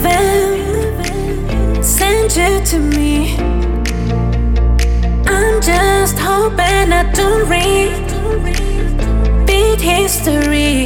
believing, send you to me. I'm just hoping I don't repeat history.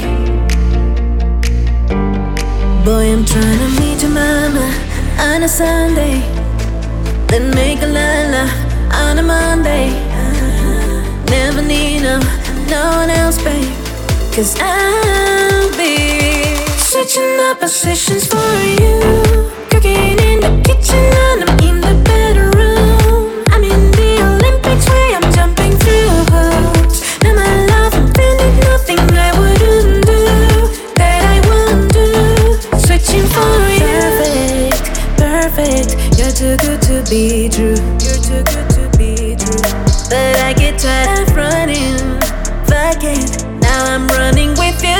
Boy, I'm trying to meet your mama on a Sunday, then make a love on a Monday. Never need no one else, babe, 'cause I'll be switching up positions for you. Cooking in the kitchen and I'm in the bedroom. I'm in the Olympics where I'm jumping through hoops. Now my love, I'm feeling nothing I wouldn't do, that I won't do. Switching for you. Perfect, perfect. You're too good to be true. You're too good to be true. But I get tired of running. Fuck it, now I'm running with you.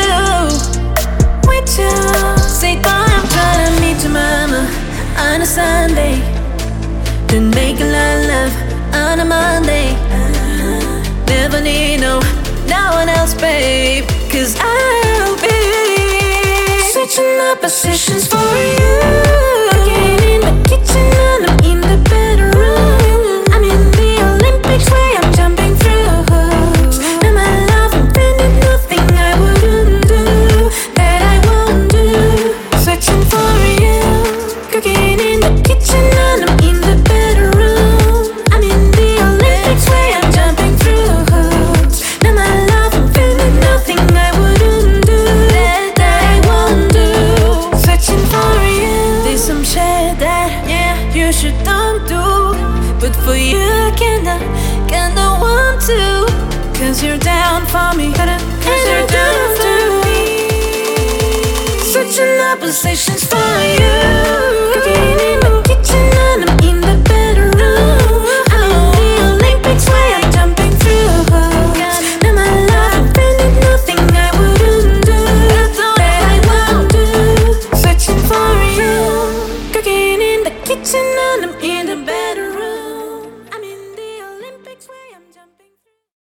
With you. Say, boy, I'm trying to meet your mama on a Sunday, then make a love on a Monday. Never need no one else, babe, 'cause I'll be switching up positions for you. Cooking in the kitchen and I'm in the bedroom. I'm in the Olympics where I'm jumping through hoops. Now my love, I'm feeling nothing I wouldn't do, that I won't do. Switching for you. Cooking in the kitchen and I'm in the bedroom. I'm in the Olympics where I'm jumping through hoops. Now my love, I'm feeling nothing I wouldn't do, that I won't do. Switching for you. There's some shit that you should don't do, but for you I kinda want to, 'cause you're down for me, 'cause you're down for me. Switching up positions for you. Cooking in the kitchen and I'm in the bedroom. I'm in the Olympics where I'm jumping through hoops. Now my love, I'm feeling nothing I wouldn't do, that I won't do. Switching for you. Cooking in the kitchen and I'm in the bedroom.